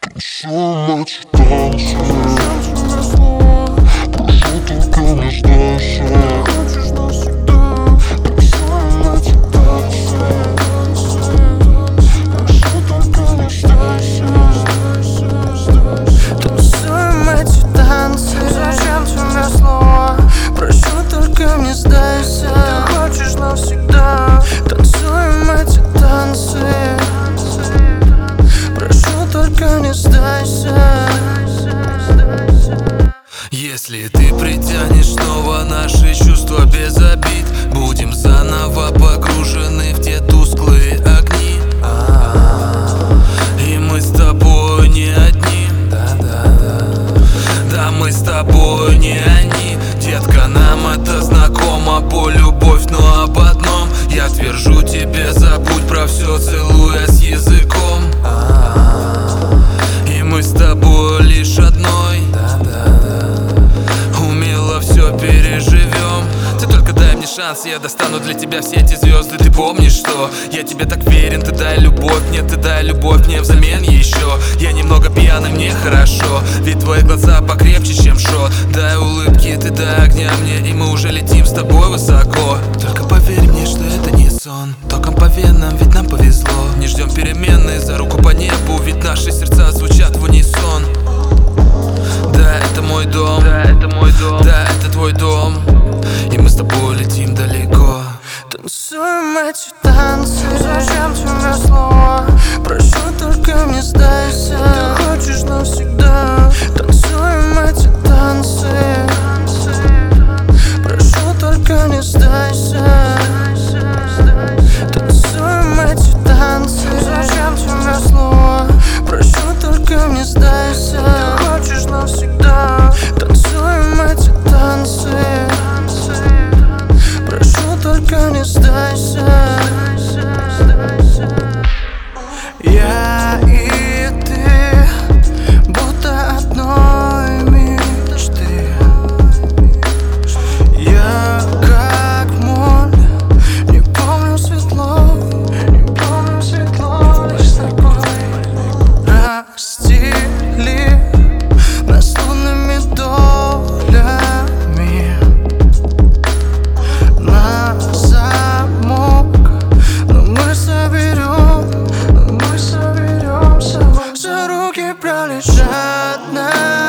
Танцуем эти танцы. Прошу, только не сдайся. Хочешь навсегда. Танцуем эти танцы. Прошу, только не сдайся. Танцуем эти танцы. Зачем тебе слова? Прошу, только не сдайся. Ты хочешь навсегда. Танцуем эти танцы. Прошу, только не сдайся. Если ты притянешь снова наши чувства без обид, будем заново погружены в те тусклые огни. И мы с тобой не одни. Да, мы с тобой не они. Детка, нам это знакомо, полюбовь, но об одном я твержу тебе: забудь про все, целуя с языком. И мы с тобой лишь одной. Умело все переживем. Ты только дай мне шанс, я достану для тебя все эти звезды. Ты помнишь, что я тебе так верен? Ты дай любовь мне, ты дай любовь мне взамен еще. Я немного пьяный, мне хорошо, ведь твои глаза покрепче, чем шот. Дай улыбки, ты дай огня мне, и мы уже летим с тобой высоко. Только поверь мне, что это не сон. Током по венам, ведь нам повезло. Не ждем перемены, за руку по небу, ведь наши сердца звучат в унисон. Да, это мой дом, да, это мой дом, да, это твой дом. И мы с тобой летим далеко. Танцуем эти танцы. Зачем тебе слова? Прошу, только не сдайся. Ты хочешь навсегда. Танцуем эти танцы. Прошу, только не сдайся. Танцуем эти танцы. Зачем тебе слова? Прошу, только не сдайся. Ты хочешь навсегда. Танцуем эти танцы. Прошу, только не сдайся. Я и ты будто одной мечты. Я как моль, не помню светло, не помню светло, лишь с тобой. Растили нас лунными долями на замок, но мы соберемся. За руки пролежат нас.